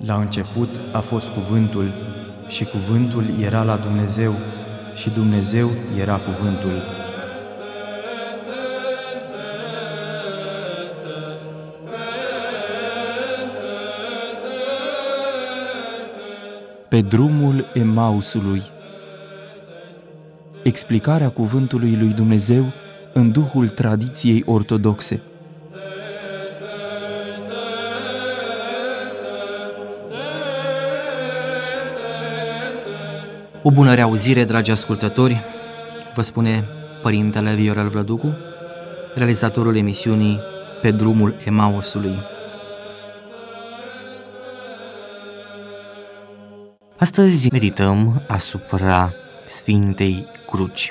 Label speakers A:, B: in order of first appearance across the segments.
A: La început a fost Cuvântul și Cuvântul era la Dumnezeu și Dumnezeu era Cuvântul.
B: Pe drumul Emausului. Explicarea cuvântului lui Dumnezeu în duhul tradiției ortodoxe.
C: O bună reauzire, dragi ascultători, vă spune Părintele Viorel Vlăducu, realizatorul emisiunii Pe drumul Emausului. Astăzi medităm asupra Sfintei Cruci.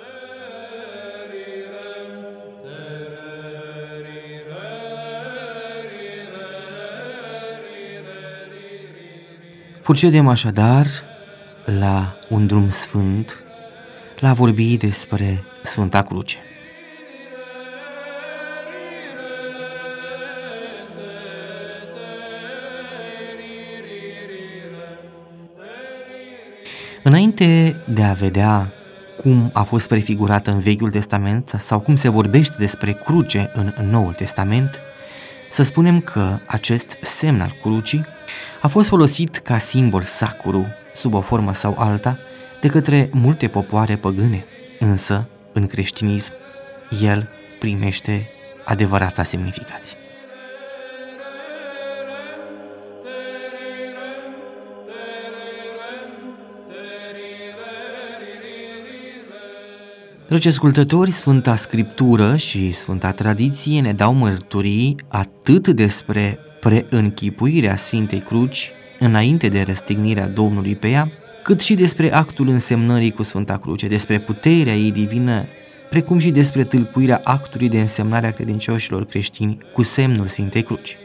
C: Procedem așadar la un drum sfânt, la a vorbi despre Sfânta Cruce. Înainte de a vedea cum a fost prefigurată în Vechiul Testament sau cum se vorbește despre cruce în Noul Testament, să spunem că acest semn al crucii a fost folosit ca simbol sacru, sub o formă sau alta, de către multe popoare păgâne, însă, în creștinism, el primește adevărata semnificație. Dragi ascultători, Sfânta Scriptură și Sfânta Tradiție ne dau mărturii atât despre preînchipuirea Sfintei Cruci înainte de răstignirea Domnului pe ea, cât și despre actul însemnării cu Sfânta Cruce, despre puterea ei divină, precum și despre tâlcuirea actului de însemnare a credincioșilor creștini cu semnul Sfintei Cruci.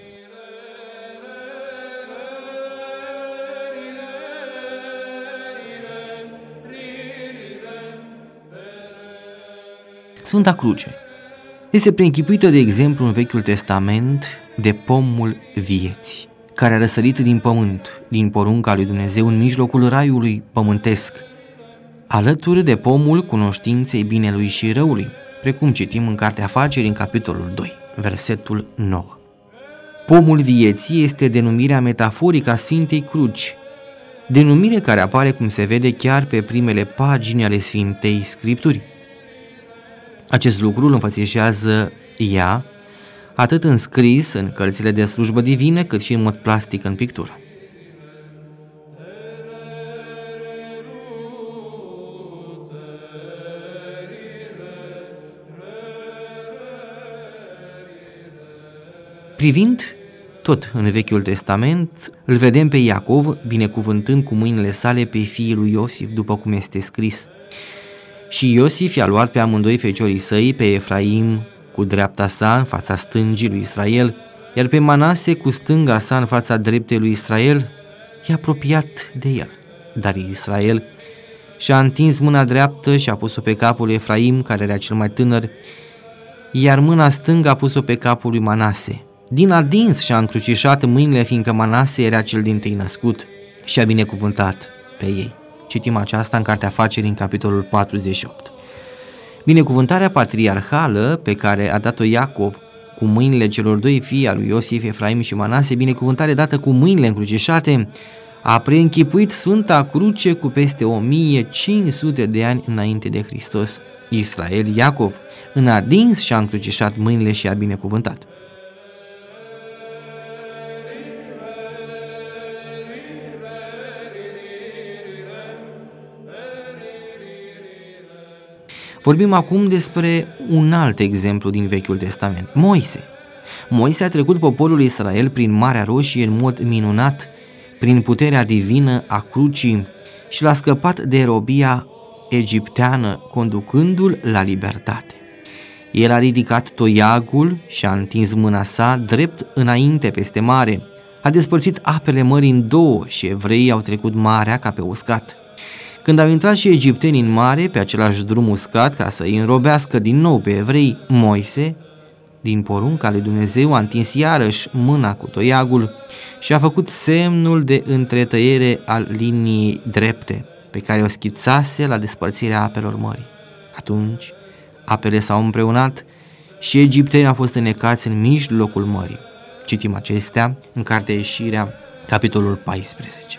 C: Sfânta Cruce este preînchipuită, de exemplu, în Vechiul Testament de pomul vieții, care a răsărit din pământ, din porunca lui Dumnezeu, în mijlocul raiului pământesc, alături de pomul cunoștinței binelui și răului, precum citim în Cartea Afaceri, în capitolul 2, versetul 9. Pomul vieții este denumirea metaforică a Sfintei Cruci, denumire care apare, cum se vede, chiar pe primele pagini ale Sfintei Scripturi. Acest lucru îl înfățișează ea atât în scris, în cărțile de slujbă divină, cât și în mod plastic în pictură. Privind tot în Vechiul Testament, îl vedem pe Iacov binecuvântând cu mâinile sale pe fiii lui Iosif, după cum este scris. Și Iosif i-a luat pe amândoi feciorii săi, pe Efraim cu dreapta sa în fața stângii lui Israel, iar pe Manase cu stânga sa în fața dreptei lui Israel, i-a apropiat de el. Dar Israel și-a întins mâna dreaptă și a pus-o pe capul lui Efraim, care era cel mai tânăr, iar mâna stângă a pus-o pe capul lui Manase. Din adins și-a încrucișat mâinile, fiindcă Manase era cel dintâi născut, și a binecuvântat pe ei. Citim aceasta în Cartea Afaceri, în capitolul 48. Binecuvântarea patriarhală pe care a dat-o Iacov cu mâinile celor doi fii al lui Iosif, Efraim și Manase, binecuvântare dată cu mâinile încrucișate, a preînchipuit Sfânta Cruce cu peste 1500 de ani înainte de Hristos. Israel, Iacov, în adins și-a încrucișat mâinile și a binecuvântat. Vorbim acum despre un alt exemplu din Vechiul Testament, Moise. Moise a trecut poporul Israel prin Marea Roșie în mod minunat, prin puterea divină a crucii, și l-a scăpat de robia egipteană, conducându-l la libertate. El a ridicat toiagul și a întins mâna sa drept înainte peste mare, a despărțit apele mării în două și evreii au trecut marea ca pe uscat. Când au intrat și egiptenii în mare, pe același drum uscat, ca să îi înrobească din nou pe evrei, Moise din porunca lui Dumnezeu, a întins iarăși mâna cu toiagul și a făcut semnul de întretăiere al liniei drepte pe care o schițase la despărțirea apelor mării. Atunci apele s-au împreunat și egiptenii au fost înnecați în mijlocul mării. Citim acestea în Cartea Ieșirea, capitolul 14.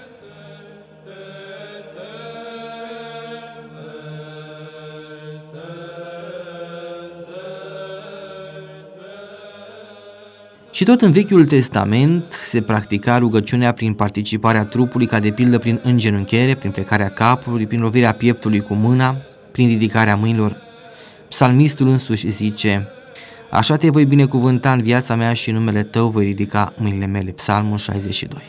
C: Și tot în Vechiul Testament se practica rugăciunea prin participarea trupului, ca de pildă prin îngenunchiere, prin plecarea capului, prin lovirea pieptului cu mâna, prin ridicarea mâinilor. Psalmistul însuși zice: așa te voi binecuvânta în viața mea și în numele tău voi ridica mâinile mele. Psalmul 62.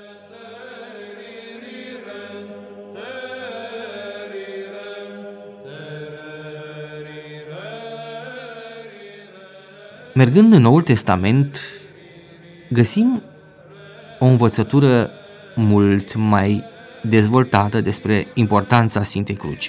C: Mergând în Noul Testament, găsim o învățătură mult mai dezvoltată despre importanța Sfintei Cruci.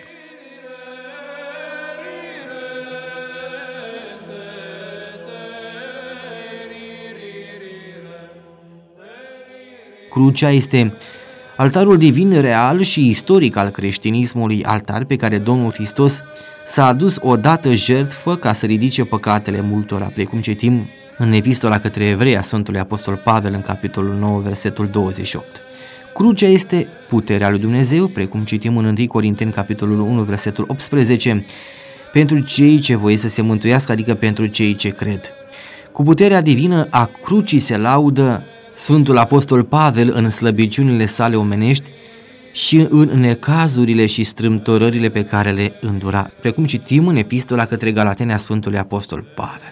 C: Crucea este altarul divin real și istoric al creștinismului, altar pe care Domnul Hristos s-a adus odată jertfă ca să ridice păcatele multora, precum citim în Epistola către Evrei a Sfântului Apostol Pavel în capitolul 9, versetul 28. Crucea este puterea lui Dumnezeu, precum citim în 1 Corinteni capitolul 1, versetul 18, pentru cei ce voi să se mântuiască, adică pentru cei ce cred. Cu puterea divină a crucii se laudă Sfântul Apostol Pavel în slăbiciunile sale omenești și în necazurile și strâmtorările pe care le îndura, precum citim în Epistola către Galateni a Sfântului Apostol Pavel.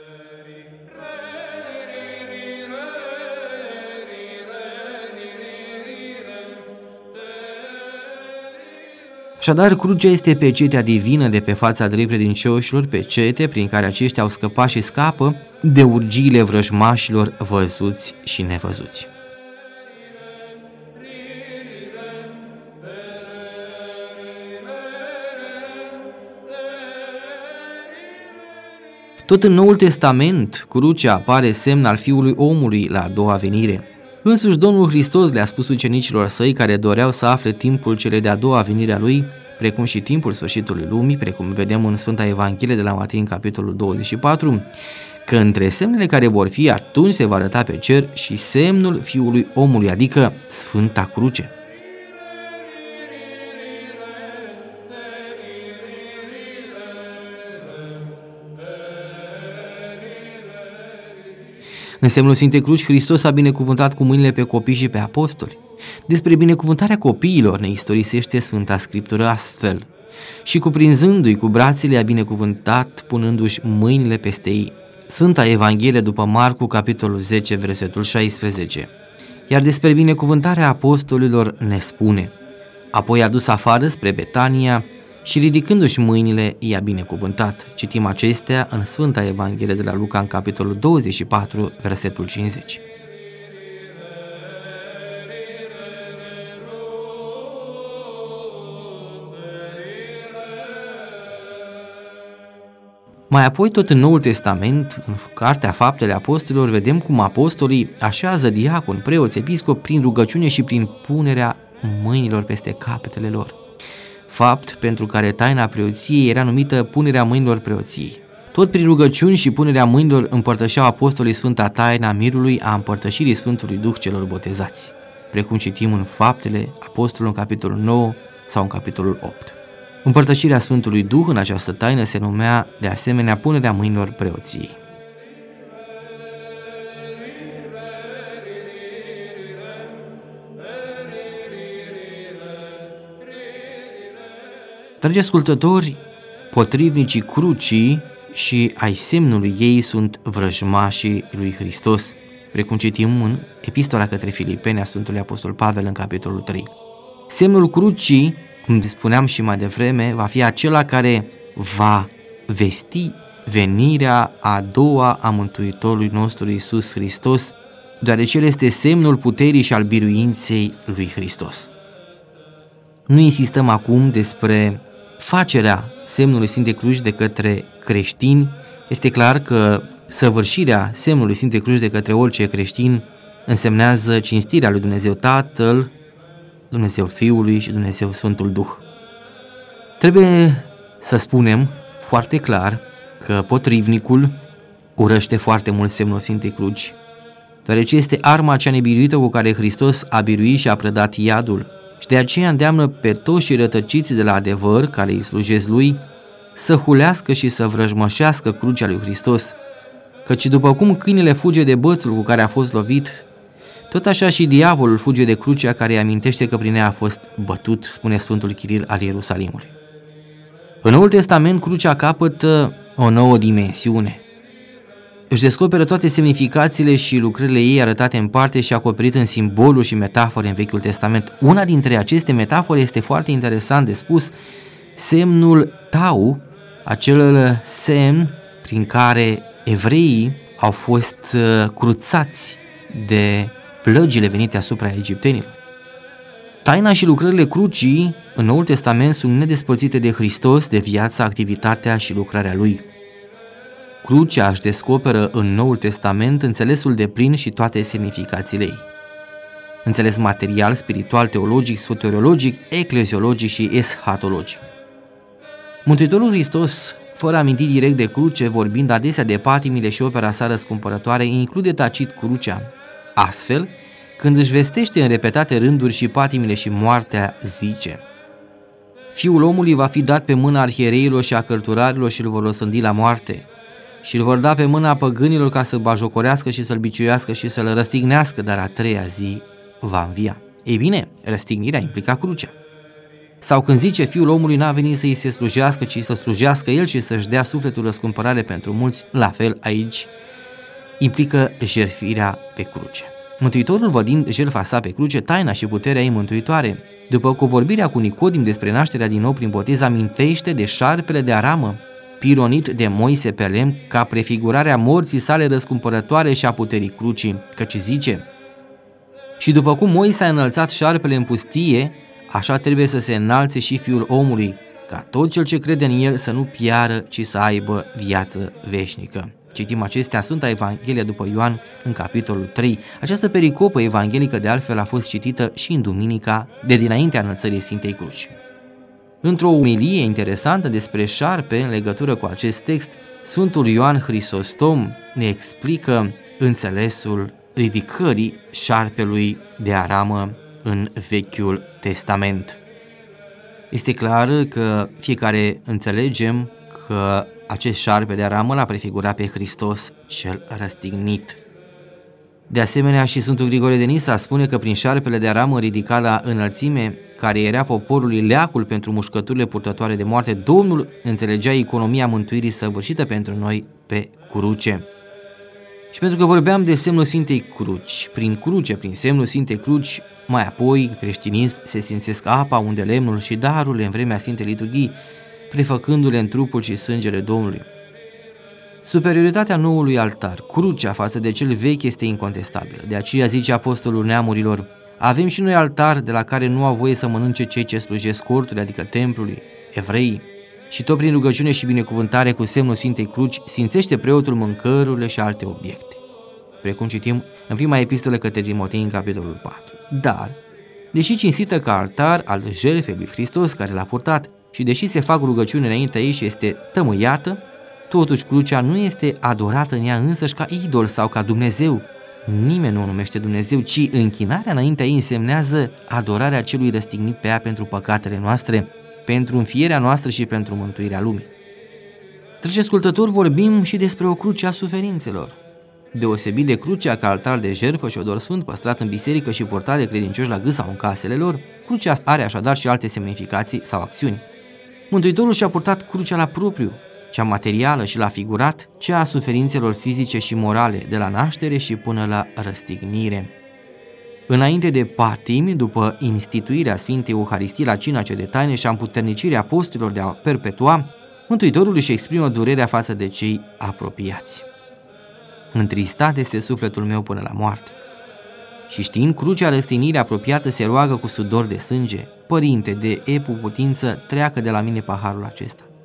C: Așadar, crucea este pecetea divină de pe fața drept credincioșilor, pecete prin care aceștia au scăpat și scapă de urgiile vrăjmașilor văzuți și nevăzuți. Tot în Noul Testament, crucea apare semn al Fiului Omului la a doua venire. Însuși Domnul Hristos le-a spus ucenicilor săi care doreau să afle timpul cele de-a doua venire a Lui, precum și timpul sfârșitului lumii, precum vedem în Sfânta Evanghelie de la Matei în capitolul 24, că între semnele care vor fi atunci se va arăta pe cer și semnul Fiului Omului, adică Sfânta Cruce. În semnul Sfintei Cruci, Hristos a binecuvântat cu mâinile pe copii și pe apostoli. Despre binecuvântarea copiilor ne istorisește Sfânta Scriptură astfel: și cuprinzându-i cu brațele a binecuvântat, punându-și mâinile peste ei. Sfânta Evanghelie după Marcu, capitolul 10, versetul 16. Iar despre binecuvântarea apostolilor ne spune: apoi a dus afară spre Betania și ridicându-și mâinile i-a binecuvântat. Citim acestea în Sfânta Evanghelie de la Luca în capitolul 24, versetul 50. Mai apoi, tot în Noul Testament, în Cartea Faptele Apostolilor, vedem cum apostolii așează diaconi, preoți, episcopi prin rugăciune și prin punerea mâinilor peste capetele lor. Fapt pentru care taina preoției era numită punerea mâinilor preoției. Tot prin rugăciuni și punerea mâinilor împărtășeau apostolii Sfânta Taina mirului a împărtășirii Sfântului Duh celor botezați, precum citim în Faptele Apostolilor în capitolul 9 sau în capitolul 8. Împărtășirea Sfântului Duh în această taină se numea de asemenea punerea mâinilor preoției. Dragi ascultători, potrivnicii crucii și ai semnului ei sunt vrăjmașii lui Hristos, precum citim în Epistola către Filipeni a Sfântului Apostol Pavel în capitolul 3. Semnul crucii, cum spuneam și mai devreme, va fi acela care va vesti venirea a doua a Mântuitorului nostru Iisus Hristos, deoarece El este semnul puterii și al biruinței lui Hristos. Nu insistăm acum despre facerea semnului Sfintei Cruci de către creștini. Este clar că săvârșirea semnului Sfintei Cruci de către orice creștin însemnează cinstirea lui Dumnezeu Tatăl, Dumnezeu Fiului și Dumnezeu Sfântul Duh. Trebuie să spunem foarte clar că potrivnicul urăște foarte mult semnul Sfintei Cruci, deoarece este arma cea nebiruită cu care Hristos a biruit și a prădat iadul și de aceea îndeamnă pe toți și rătăciți de la adevăr care îi slujesc lui să hulească și să vrăjmășească crucea lui Hristos, căci după cum câinele fuge de bățul cu care a fost lovit, tot așa și diavolul fuge de crucea care îi amintește că prin ea a fost bătut, spune Sfântul Chiril al Ierusalimului. În Noul Testament, crucea capătă o nouă dimensiune. Își descoperă toate semnificațiile și lucrările ei arătate în parte și acoperite în simboluri și metafore în Vechiul Testament. Una dintre aceste metafore este foarte interesant de spus, semnul tau, acel semn prin care evreii au fost cruțați de plăgile venite asupra egiptenilor. Taina și lucrările crucii în Noul Testament sunt nedespărțite de Hristos, de viața, activitatea și lucrarea Lui. Crucea își descoperă în Noul Testament înțelesul deplin și toate semnificațiile ei. Înțeles material, spiritual, teologic, soteriologic, ecleziologic și eschatologic. Mântuitorul Hristos, fără a aminti direct de cruce, vorbind adesea de patimile și opera sa răscumpărătoare, include tacit crucea. Astfel, când își vestește în repetate rânduri și patimile și moartea, zice: Fiul omului va fi dat pe mâna arhiereilor și a cărturarilor și îl vor osândi la moarte și îl vor da pe mâna păgânilor ca să-l bajocorească și să-l biciuiască și să-l răstignească, dar a treia zi va învia. Ei bine, răstignirea implica crucea. Sau când zice Fiul omului n-a venit să-i se slujească, ci să slujească el și să-și dea sufletul răscumpărare pentru mulți, la fel aici implică jertfirea pe cruce. Mântuitorul, vădind jertfa sa pe cruce, taina și puterea ei mântuitoare, după cuvorbirea cu Nicodim despre nașterea din nou prin botez, amintește de șarpele de aramă, pironit de Moise pe lemn, ca prefigurarea morții sale răscumpărătoare și a puterii crucii, căci zice: Și după cum Moise a înălțat șarpele în pustie, așa trebuie să se înalțe și Fiul omului, ca tot cel ce crede în el să nu piară, ci să aibă viață veșnică. Citim acestea în Sfânta Evanghelie după Ioan, în capitolul 3. Această pericopă evanghelică de altfel a fost citită și în duminica de dinaintea înălțării Sfintei Cruci. Într-o umilie interesantă despre șarpe în legătură cu acest text, Sfântul Ioan Hristostom ne explică înțelesul ridicării șarpelui de aramă în Vechiul Testament. Este clar că fiecare înțelegem că acest șarpe de aramă l-a prefigurat pe Hristos cel răstignit. De asemenea, și Sfântul Grigore de Nisa spune că prin șarpele de aramă ridicat la înălțime, care era poporului leacul pentru mușcăturile purtătoare de moarte, Domnul înțelegea economia mântuirii săvârșită pentru noi pe cruce. Și pentru că vorbeam de semnul Sfintei Cruci, prin cruce, prin semnul Sfintei Cruci, mai apoi în creștinism se sfințesc apa, unde lemnul și darurile în vremea Sfintei Liturghii, prefăcându-le în trupul și sângele Domnului. Superioritatea noului altar, crucea față de cel vechi, este incontestabilă. De aceea zice apostolul neamurilor: avem și noi altar de la care nu au voie să mănânce cei ce slujesc cortului, adică templului, evreii. Și tot prin rugăciune și binecuvântare cu semnul Sfintei Cruci sfințește preotul mâncărurile și alte obiecte, precum citim în prima epistolă către Timotei, în capitolul 4. Dar, deși cinstită ca altar al jertfei lui Hristos care l-a purtat și deși se fac rugăciuni înaintea ei și este tămâiată, totuși crucea nu este adorată în ea însăși ca idol sau ca Dumnezeu. Nimeni nu o numește Dumnezeu, ci închinarea înaintea ei însemnează adorarea celui răstignit pe ea pentru păcatele noastre, pentru înfierea noastră și pentru mântuirea lumii. Dragi ascultători, vorbim și despre o cruce a suferințelor. Deosebit de crucea ca altar de jertfă și odor sfânt păstrat în biserică și purtat de credincioși la gât sau în casele lor, crucea are așadar și alte semnificații sau acțiuni. Mântuitorul și-a purtat crucea la propriu, cea materială, și l-a figurat, cea a suferințelor fizice și morale, de la naștere și până la răstignire. Înainte de patimi, după instituirea Sfintei Euharistii la cina cea de taine și a împuternicirii apostolilor de a perpetua, Mântuitorul își exprimă durerea față de cei apropiați. Întristat este sufletul meu până la moarte. Și știind crucea răstignirii apropiată, se roagă cu sudor de sânge: Părinte, de e putință, treacă de la mine paharul acesta.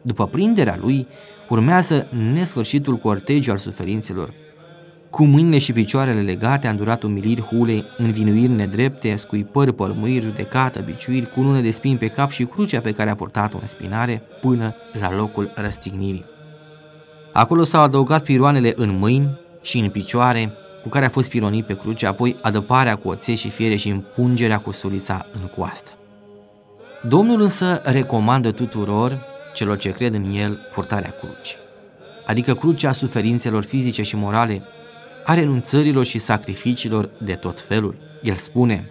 C: După prinderea lui, urmează nesfârșitul cortegiu al suferințelor. Cu mâinile și picioarele legate a îndurat umiliri, hule, învinuiri nedrepte, scuipări, pălmuiri, judecată, biciuiri, cunună de spini pe cap și crucea pe care a purtat-o în spinare până la locul răstignirii. Acolo s-au adăugat piroanele în mâini și în picioare, cu care a fost pironit pe cruce, apoi adăparea cu oțet și fiere și împungerea cu sulița în coastă. Domnul însă recomandă tuturor celor ce cred în el purtarea crucii, adică crucea suferințelor fizice și morale, a renunțărilor și sacrificiilor de tot felul. El spune: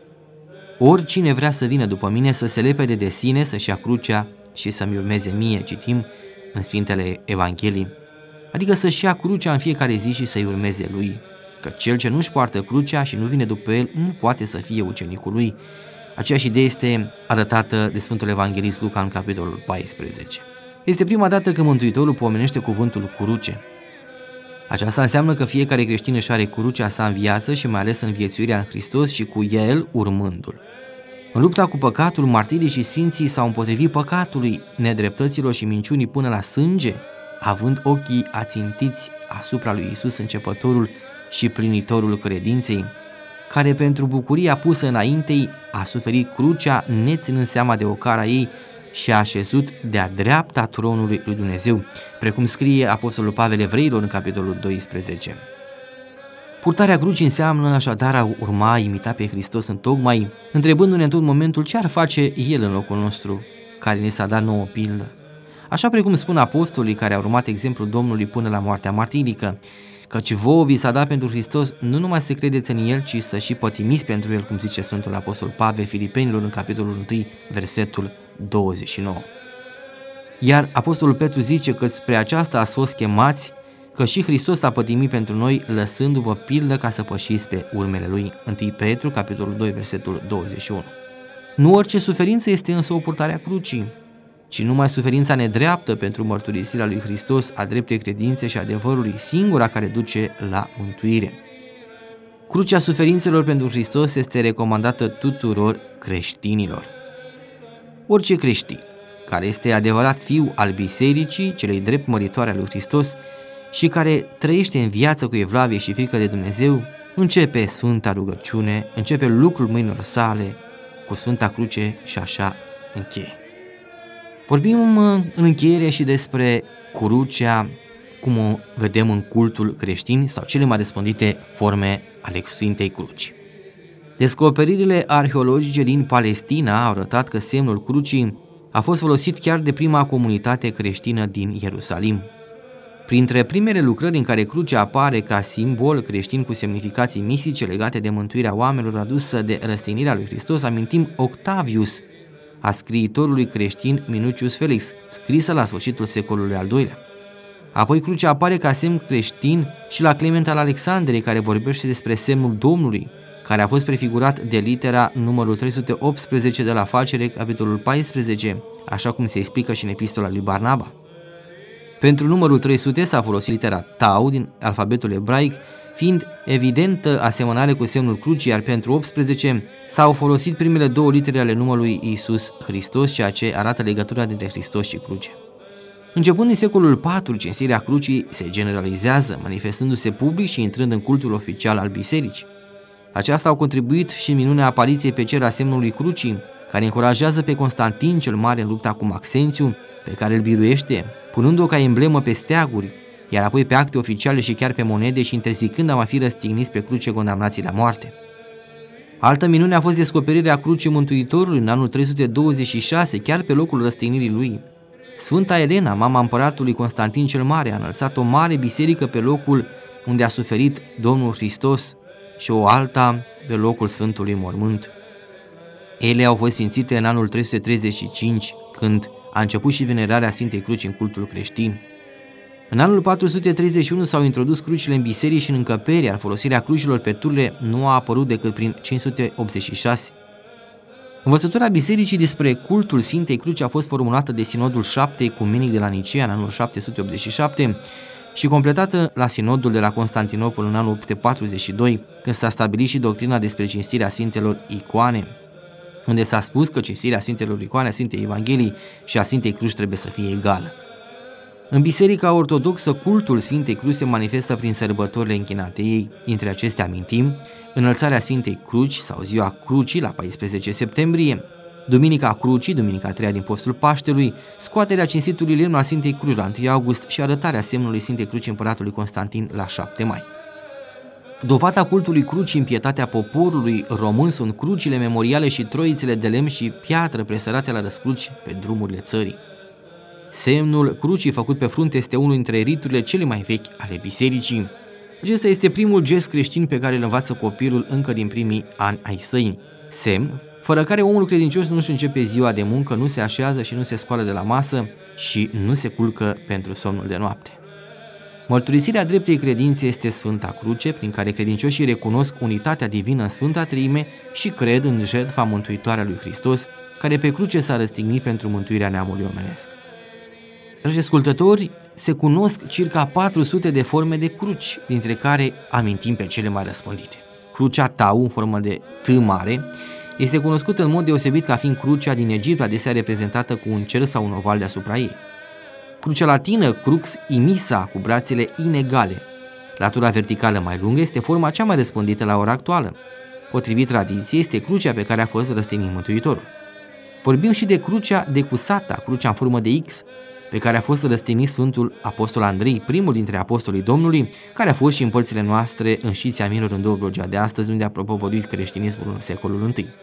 C: oricine vrea să vină după mine să se lepede de sine, să-și ia crucea și să-mi urmeze mie, citim în Sfintele Evanghelii, adică să-și ia crucea în fiecare zi și să-i urmeze lui, că cel ce nu-și poartă crucea și nu vine după el nu poate să fie ucenicul lui. Aceeași idee este arătată de Sfântul Evanghelist Luca în capitolul 14. Este prima dată când Mântuitorul pomenește cuvântul cruce. Aceasta înseamnă că fiecare creștin își are crucea sa în viață și mai ales în viețuirea în Hristos și cu el urmându-l. În lupta cu păcatul, martirii și sfinții s-au împotrivit păcatului, nedreptăților și minciunii până la sânge, având ochii ațintiți asupra lui Iisus, începătorul și plinitorul credinței, care pentru bucuria pusă înaintei a suferit crucea, neținând seama de ocara ei, și a așezut de-a dreapta tronului lui Dumnezeu, precum scrie Apostolul Pavel Evreilor în capitolul 12. Purtarea crucii înseamnă așadar a urma, imita pe Hristos întocmai, întrebându-ne în tot momentul ce ar face El în locul nostru, care ne s-a dat nouă pildă. Așa precum spun apostolii care au urmat exemplul Domnului până la moartea martirică, căci vouă vi s-a dat pentru Hristos nu numai să credeți în El, ci să și pătimiți pentru El, cum zice Sfântul Apostol Pavel Filipenilor în capitolul 1, versetul 29. Iar Apostolul Petru zice că spre aceasta ați fost chemați, că și Hristos a pătimit pentru noi, lăsându-vă pildă ca să pășiți pe urmele Lui. 1 Petru, capitolul 2, versetul 21. Nu orice suferință este însă o purtare a crucii, ci numai suferința nedreaptă pentru mărturisirea lui Hristos a dreptei credințe și adevărului, singura care duce la mântuire. Crucea suferințelor pentru Hristos este recomandată tuturor creștinilor. Orice creștin care este adevărat fiu al bisericii, celei drept măritoare a lui Hristos și care trăiește în viață cu evlavie și frică de Dumnezeu, începe sfânta rugăciune, începe lucrul mâinilor sale cu Sfânta Cruce și așa încheie. Vorbim în încheiere și despre crucea, cum o vedem în cultul creștin sau cele mai răspândite forme ale Sfintei Cruci. Descoperirile arheologice din Palestina au arătat că semnul crucii a fost folosit chiar de prima comunitate creștină din Ierusalim. Printre primele lucrări în care crucea apare ca simbol creștin cu semnificații mistice legate de mântuirea oamenilor adusă de răstignirea lui Hristos, amintim Octavius, a scriitorului creștin Minucius Felix, scrisă la sfârșitul secolului al II-lea. Apoi crucea apare ca semn creștin și la Clement al Alexandrei, care vorbește despre semnul Domnului, care a fost prefigurat de litera numărul 318 de la Facere, capitolul 14, așa cum se explică și în epistola lui Barnaba. Pentru numărul 300 s-a folosit litera Tau din alfabetul ebraic, fiind evidentă asemănare cu semnul crucii, iar pentru 18 s-au folosit primele două litere ale numelui Iisus Hristos, ceea ce arată legătura dintre Hristos și cruce. Începând din secolul IV, cinstirea crucii se generalizează, manifestându-se public și intrând în cultul oficial al bisericii. Aceasta au contribuit și minunea apariției pe cer a semnului crucii, care încurajează pe Constantin cel Mare în lupta cu Maxențiu, pe care îl biruiește, punând-o ca emblemă pe steaguri, iar apoi pe acte oficiale și chiar pe monede și interzicând a fi răstigniți pe cruce condamnații la moarte. Altă minune a fost descoperirea crucii Mântuitorului în anul 326, chiar pe locul răstignirii lui. Sfânta Elena, mama împăratului Constantin cel Mare, a înălțat o mare biserică pe locul unde a suferit Domnul Hristos și o alta pe locul Sfântului Mormânt. Ele au fost sfințite în anul 335, când a început și venerarea Sfintei Cruci în cultul creștin. În anul 431 s-au introdus crucile în biserici și în încăperi, iar folosirea crucilor pe turle nu a apărut decât prin 586. Învățătura bisericii despre cultul Sfintei Cruci a fost formulată de Sinodul 7 Ecumenic de la Nicea în anul 787 și completată la Sinodul de la Constantinopol în anul 842, când s-a stabilit și doctrina despre cinstirea Sfintelor Icoane. unde s-a spus că cinstirea Sfintelor Icoane, a Sfintei Evangheliei și a Sfintei Cruci trebuie să fie egală. În Biserica Ortodoxă, cultul Sfintei Cruci se manifestă prin sărbătorile închinate ei. Dintre acestea amintim înălțarea Sfintei Cruci sau Ziua Crucii la 14 septembrie, Duminica Crucii, Duminica a treia din postul Paștelui, scoaterea cinstitului lemn al Sfintei Cruci la 1 august și arătarea semnului Sfintei Cruci împăratului Constantin la 7 mai. Dovada cultului crucii în pietatea poporului român sunt crucile memoriale și troițele de lemn și piatră presărate la răscruci pe drumurile țării. Semnul crucii făcut pe frunte este unul dintre riturile cele mai vechi ale bisericii. Acesta este primul gest creștin pe care îl învață copilul încă din primii ani ai săi. Semn fără care omul credincios nu își începe ziua de muncă, nu se așează și nu se scoală de la masă și nu se culcă pentru somnul de noapte. Mărturisirea dreptei credințe este Sfânta Cruce, prin care credincioșii recunosc unitatea divină în Sfânta Treime și cred în jertfa mântuitoare a lui Hristos, care pe cruce s-a răstignit pentru mântuirea neamului omenesc. Dragi ascultători, se cunosc circa 400 de forme de cruci, dintre care amintim pe cele mai răspândite. Crucea Tau, în formă de T mare, este cunoscută în mod deosebit ca fiind crucea din Egipt, adesea reprezentată cu un cer sau un oval deasupra ei. Crucea latină, Crux imisa, cu brațele inegale. Latura verticală mai lungă este forma cea mai răspândită la ora actuală. Potrivit tradiției, este crucea pe care a fost răstignit Mântuitorul. Vorbim și de crucea decusata, crucea în formă de X, pe care a fost răstignit Sfântul Apostol Andrei, primul dintre apostolii Domnului, care a fost și în părțile noastre în Știția Minor în Dobrogea de astăzi, unde a propovăduit creștinismul în secolul I.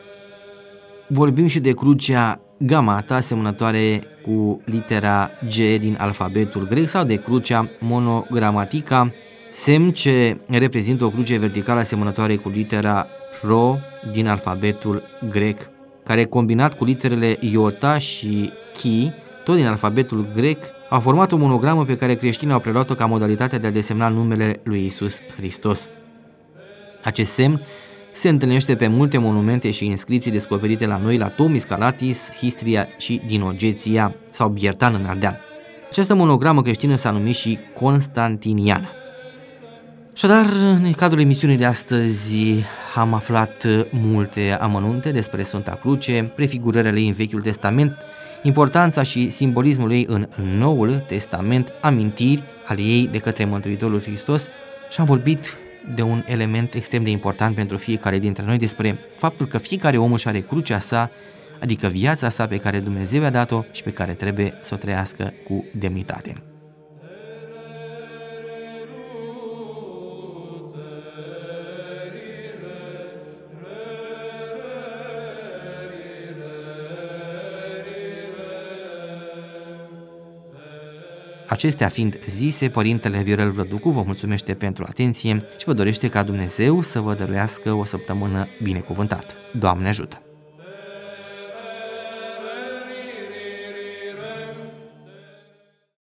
C: Vorbim și de crucea Gamata, asemănătoare cu litera G din alfabetul grec, sau de crucea Monogrammatica, semn ce reprezintă o cruce verticală asemănătoare cu litera Rho din alfabetul grec, care combinat cu literele Iota și Chi, tot din alfabetul grec, a format o monogramă pe care creștinii au preluat-o ca modalitatea de a desemna numele lui Iisus Hristos. Acest semn se întâlnește pe multe monumente și inscripții descoperite la noi, la Tomis, Calatis, Histria și Dinogeția sau Biertan în Ardeal. Această monogramă creștină s-a numit și Constantiniană. Așadar, în cadrul emisiunii de astăzi am aflat multe amănunte despre Sfânta Cruce, prefigurările ei în Vechiul Testament, importanța și simbolismul ei în Noul Testament, amintiri ale ei de către Mântuitorul Hristos și am vorbit de un element extrem de important pentru fiecare dintre noi despre faptul că fiecare om își are crucea sa, adică viața sa pe care Dumnezeu i-a dat-o și pe care trebuie să o trăiască cu demnitate. Acestea fiind zise, Părintele Viorel Vlăducu vă mulțumește pentru atenție și vă dorește ca Dumnezeu să vă dăruiască o săptămână binecuvântată. Doamne ajută!